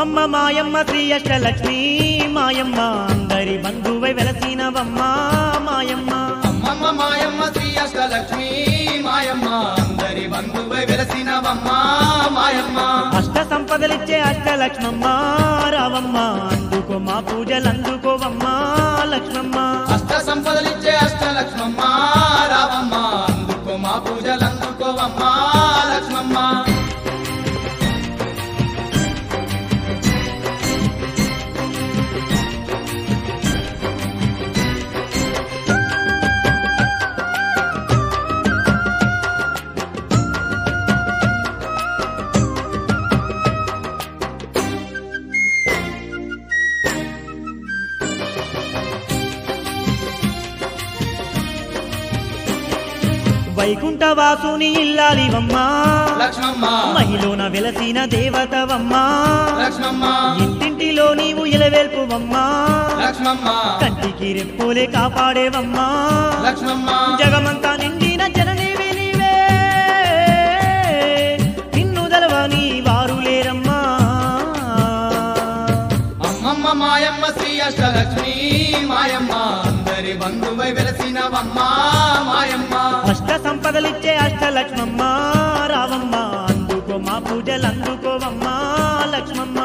అమ్మమ్మ మాయమ్మ శ్రీ అష్టలక్ష్మి మాయమ్మ అందరి బంధువై వెలసినవమ్మ మాయమ్మ అమ్మమ్మ మాయమ్మ శ్రీ అష్టలక్ష్మి మాయమ్మ అందరి బంధువై వెలసినవమ్మ మాయమ్మ అష్ట సంపదలిచ్చే అష్టలక్ష్మమ్మ రావమ్మ అందుకో మా పూజలందుకోవమ్మ లక్ష్మమ్మ అష్ట సంపదలిచ్చే అష్టలక్ష్మమ్మ రావమ్మ అందుకో మా పూజలందుకోవమ్మ లక్ష్మమ్మ వైకుంఠవాసుని ఇల్లాలివమ్మ లక్ష్మమ్మ మహిళన వెలసిన దేవతవమ్మ లక్ష్మమ్మ ఇంటింటిలో నీవు ఇలవేల్పువమ్మ లక్ష్మమ్మ కంటికి రెప్పులే కాపాడేవమ్మ లక్ష్మమ్మ జగమంతా నిండిన జననీవి నీవే నిన్ను దలవని వారు లేరమ్మా అమ్మమ్మ మాయమ్మ శ్రీ అష్టలక్ష్మి మాయమ్మ అందరి బంధువై వెలసినవమ్మ మాయమ్మ అష్ట సంపదలిచ్చే అష్టలక్ష్మమ్మ రావమ్మ అందుకో మా పూజలందుకోవమ్మ లక్ష్మమ్మ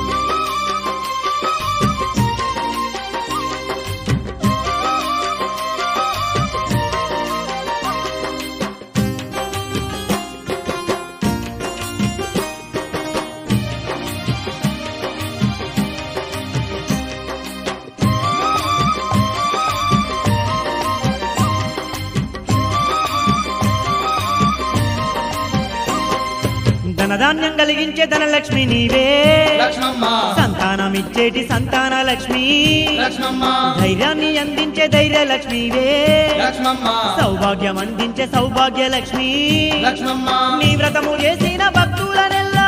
ధనధాన్యం కలిగించే ధనలక్ష్మి నీవే లక్ష్మమ్మ సంతానమిచ్చేటి సంతాన లక్ష్మి లక్ష్మమ్మ ధైర్యాన్ని అందించే ధైర్యలక్ష్మివే లక్ష్మమ్మ సౌభాగ్యం అందించే సౌభాగ్య లక్ష్మి లక్ష్మమ్మ నీ వ్రతము చేసిన భక్తులనెల్లా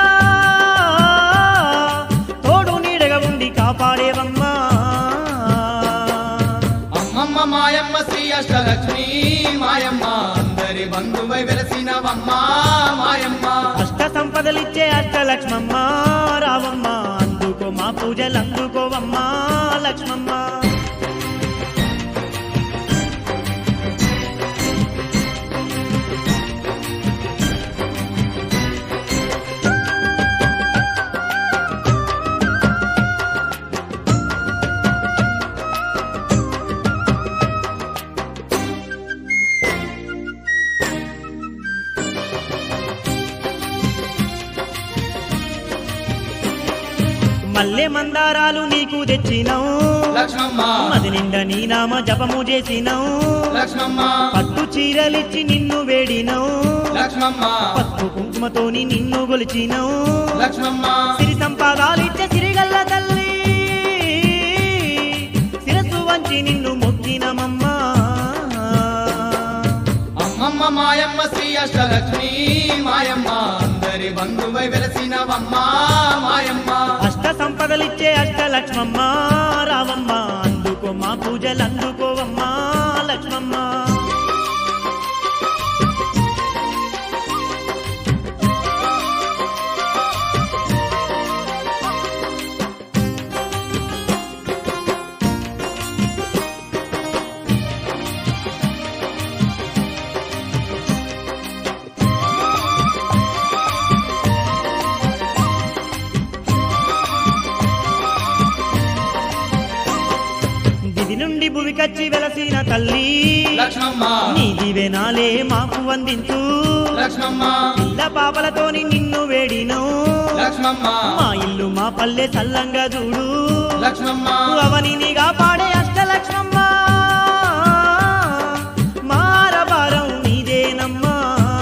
తోడు నీడగా ఉండి కాపాడేవమ్మా అమ్మమ్మ మాయమ్మ శ్రీ అష్టలక్ష్మి మాయమ్మ అందరి బంధువై వెలసినవమ్మ మాయమ్మ అష్ట సంపదలిచ్చే అష్టలక్ష్మమ్మ రావమ్మ అందుకో మా పూజలందుకోవమ్మ లక్ష్మమ్మ మల్లె మందారాలు నీకు తెచ్చినావు లక్ష్మమ్మ మది నిండా నీ నామ జపము చేసినావు లక్ష్మమ్మ పట్టు చీరలిచ్చి నిన్ను వేడినావు లక్ష్మమ్మ పసుపు కుంకుమతోని నిన్ను గొలిచినావు లక్ష్మమ్మ సిరి సంపాదాలిచ్చే సిరిగల్ల తల్లి శిరస్సు వంచి నిన్ను మొక్కినమమ్మా అమ్మమ్మ మాయమ్మ శ్రీ అష్టలక్ష్మి మాయమ్మ అందరి బంధువై వెలసినవమ్మ మాయమ్మ అష్ట సంపదలిచ్చే అష్టలక్ష్మమ్మ రావమ్మ అందుకో మా పూజలందుకోవమ్మ లక్ష్మమ్మ దివి నుండి భువికచ్చి వెలసిన తల్లి లక్ష్మమ్మ నీ దివెనాలే మాకు అందించు లక్ష్మమ్మ పిల్ల పాపలతోని నిన్ను వేడినో లక్ష్మమ్మ మా ఇల్లు మా పల్లె చల్లంగా చూడు లక్ష్మమ్మ అవనినిగా పాడే అష్టలక్ష్మమ్మ మారబారం నీదేనమ్మా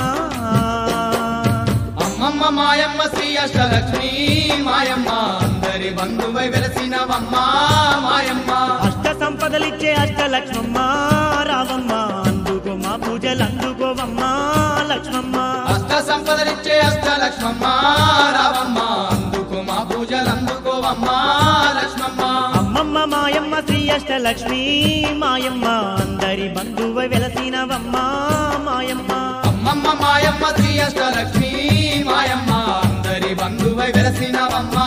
అమ్మమ్మ మాయమ్మ శ్రీ అష్టలక్ష్మి మాయమ్మ అందరి బంధువై వెలసినవమ్మ మాయమ్మ అష్ట సంపదలిచ్చే అష్టలక్ష్మమ్మ రావమ్మ అందుకో మా పూజలందుకోవమ్మ లక్ష్మమ్మ అష్ట సంపదలిచ్చే అష్టలక్ష్మమ్మ రావమ్మ అందుకో మా పూజలందుకోవమ్మ లక్ష్మమ్మ అమ్మమ్మ మాయమ్మ శ్రీ అష్టలక్ష్మి మాయమ్మ అందరి బంధువై వెలసినవమ్మ మాయమ్మ అమ్మమ్మ మాయమ్మ శ్రీ అష్టలక్ష్మి మాయమ్మ అందరి బంధువై వెలసినవమ్మ